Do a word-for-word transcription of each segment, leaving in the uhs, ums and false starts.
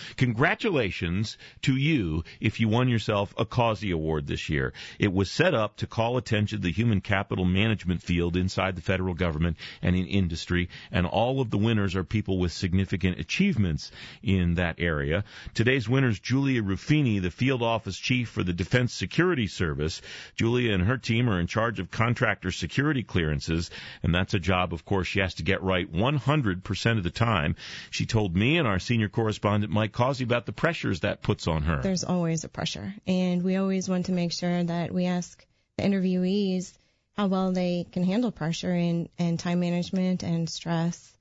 Congratulations to you if you won yourself a Causey Award this year. It was set up to call attention to the human capital management field inside the federal government and in industry, and all of the winners are people with significant achievements in that area. Today's winners, Julia Ruffini, the field office chief for the Defense Security Service. Julia and her team are in charge of contractor security clearances, and that's a job, of course, she has to get right one hundred percent of the time. She told me and our senior correspondent, Mike Causey, about the pressures that puts on her. There's always a pressure, and we always want to make sure that we ask the interviewees how well they can handle pressure and, and time management and stress.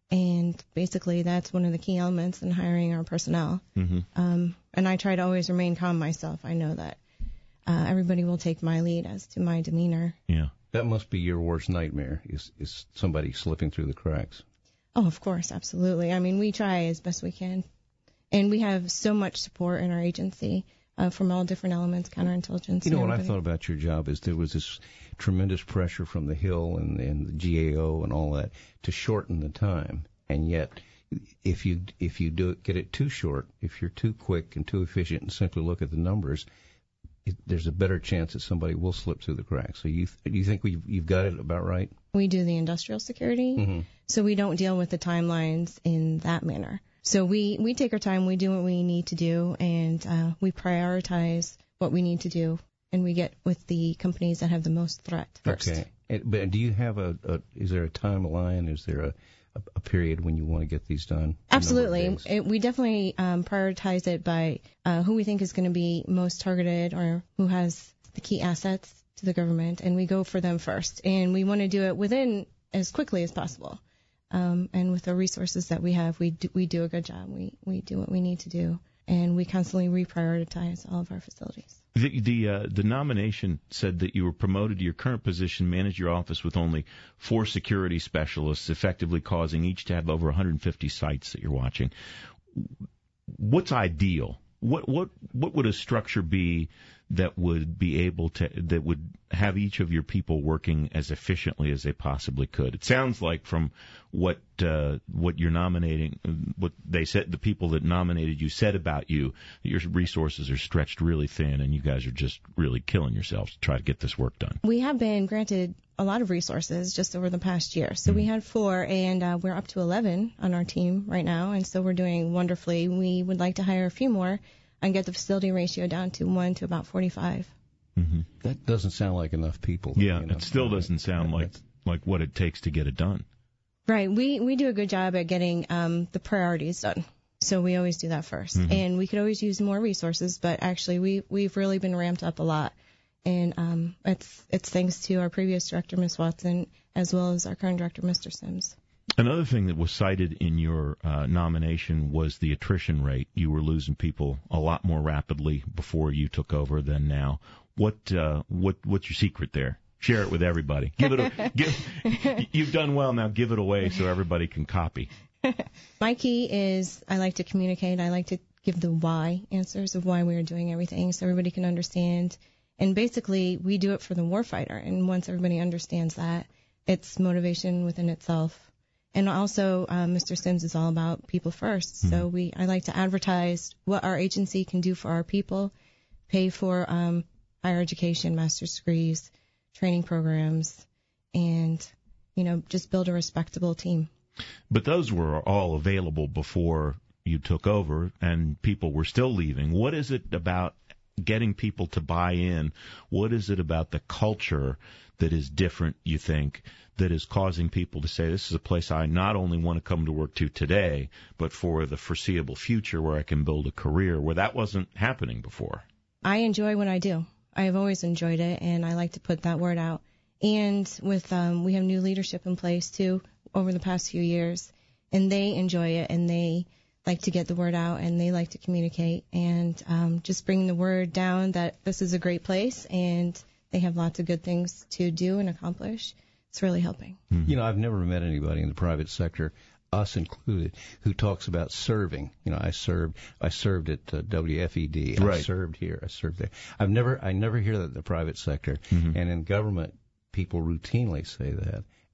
And basically that's one of the key elements in hiring our personnel. Mm-hmm. Um, and I try to always remain calm myself. I know that uh, everybody will take my lead as to my demeanor. Yeah. That must be your worst nightmare, is, is somebody slipping through the cracks. Oh, of course, absolutely. I mean, we try as best we can. And we have so much support in our agency uh, from all different elements, counterintelligence. You know, what everybody. I thought about your job is there was this tremendous pressure from the Hill and, and the G A O and all that to shorten the time. And yet, if you if you do it, get it too short, if you're too quick and too efficient and simply look at the numbers, it, there's a better chance that somebody will slip through the cracks. So you do you think we've, you've got it about right? We do the industrial security, mm-hmm. so we don't deal with the timelines in that manner. So we, we take our time, we do what we need to do, and uh, we prioritize what we need to do, and we get with the companies that have the most threat first. Okay. It, but do you have a, a, is there a timeline? Is there a, a, a period when you want to get these done? Absolutely. It, we definitely um, prioritize it by uh, who we think is going to be most targeted or who has the key assets to the government, and we go for them first. And we want to do it within as quickly as possible. Um, and with the resources that we have, we do, we do a good job. We, we do what we need to do, and we constantly reprioritize all of our facilities. The the, uh, the nomination said that you were promoted to your current position, manage your office with only four security specialists, effectively causing each to have over one hundred fifty sites that you're watching. What's ideal? What what what would a structure be that would be able to that would have each of your people working as efficiently as they possibly could? It sounds like from what uh, what you're nominating, what they said, the people that nominated you said about you, that your resources are stretched really thin, and you guys are just really killing yourselves to try to get this work done. We have been granted a lot of resources just over the past year. So mm-hmm. we had four, and uh, we're up to eleven on our team right now, and so we're doing wonderfully. We would like to hire a few more and get the facility ratio down to one to about forty-five. Mm-hmm. That doesn't sound like enough people. Yeah, it still doesn't sound like like what it takes to get it done. Right. We we do a good job at getting um, the priorities done. So we always do that first. Mm-hmm. And we could always use more resources, but actually we, we've really been ramped up a lot. And um, it's it's thanks to our previous director, Miz Watson, as well as our current director, Mister Sims. Another thing that was cited in your uh, nomination was the attrition rate. You were losing people a lot more rapidly before you took over than now. What uh, what what's your secret there? Share it with everybody. Give it. A, give. You've done well. Now give it away so everybody can copy. My key is I like to communicate. I like to give the why answers of why we are doing everything so everybody can understand. And basically, we do it for the warfighter. And once everybody understands that, it's motivation within itself. And also, um, Mister Sims is all about people first. Mm-hmm. So we, I like to advertise what our agency can do for our people, pay for um, higher education, master's degrees, training programs, and, you know, just build a respectable team. But those were all available before you took over, and people were still leaving. What is it about getting people to buy in? What is it about the culture that is different, you think, that is causing people to say, this is a place I not only want to come to work to today, but for the foreseeable future where I can build a career, where that wasn't happening before? I enjoy what I do. I have always enjoyed it, and I like to put that word out. And with um, we have new leadership in place, too, over the past few years, and they enjoy it, and they like to get the word out, and they like to communicate, and um, just bring the word down that this is a great place, and they have lots of good things to do and accomplish. It's really helping. Mm-hmm. You know, I've never met anybody in the private sector, us included, who talks about serving. You know, I served, I served at uh, W F E D. I right. served here. I served there. I've never, I never hear that in the private sector, mm-hmm. and in government, people routinely say that.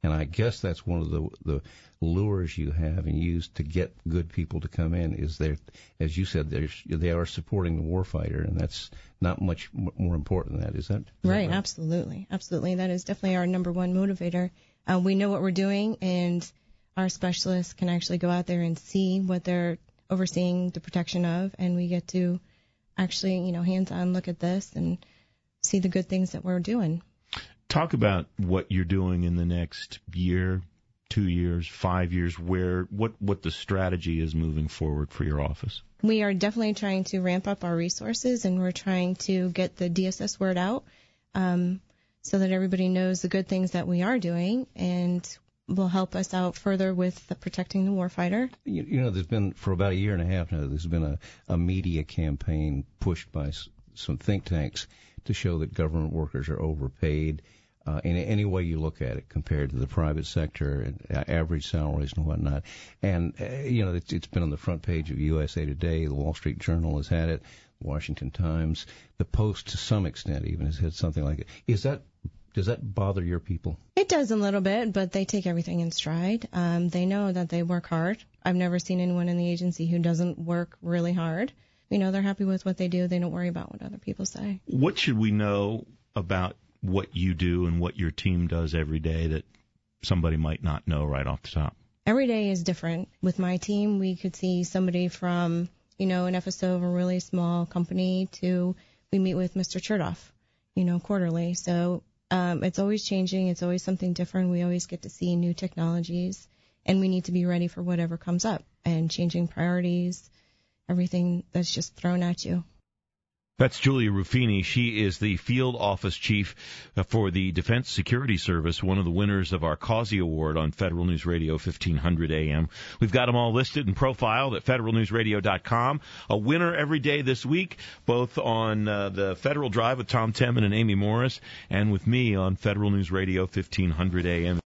And I guess that's one of the the lures you have and use to get good people to come in is they're, as you said, they're, they are supporting the warfighter, and that's not much more important than that. Is that is right, that right? Absolutely. Absolutely. That is definitely our number one motivator. Uh, we know what we're doing, and our specialists can actually go out there and see what they're overseeing the protection of, and we get to actually, you know, hands-on look at this and see the good things that we're doing. Talk about what you're doing in the next year, two years, five years, where what, what the strategy is moving forward for your office. We are definitely trying to ramp up our resources, and we're trying to get the D S S word out um, so that everybody knows the good things that we are doing and will help us out further with the protecting the warfighter. You, you know, there's been, for about a year and a half now, there's been a, a media campaign pushed by s- some think tanks to show that government workers are overpaid. Uh, in any way you look at it, compared to the private sector and uh, average salaries and whatnot. And, uh, you know, it's, it's been on the front page of U S A Today. The Wall Street Journal has had it. The Washington Times. The Post, to some extent, even has had something like it. Is that, does that bother your people? It does a little bit, but they take everything in stride. Um, they know that they work hard. I've never seen anyone in the agency who doesn't work really hard. You know, they're happy with what they do. They don't worry about what other people say. What should we know about what you do and what your team does every day that somebody might not know right off the top? Every day is different. With my team, we could see somebody from, you know, an F S O of a really small company to we meet with Mister Chertoff, you know, quarterly. So um, it's always changing. It's always something different. We always get to see new technologies, and we need to be ready for whatever comes up and changing priorities, everything that's just thrown at you. That's Julia Ruffini. She is the field office chief for the Defense Security Service, one of the winners of our Causey Award on Federal News Radio fifteen hundred A M. We've got them all listed and profiled at federal news radio dot com. A winner every day this week, both on uh, the Federal Drive with Tom Temin and Amy Morris, and with me on Federal News Radio fifteen hundred A M.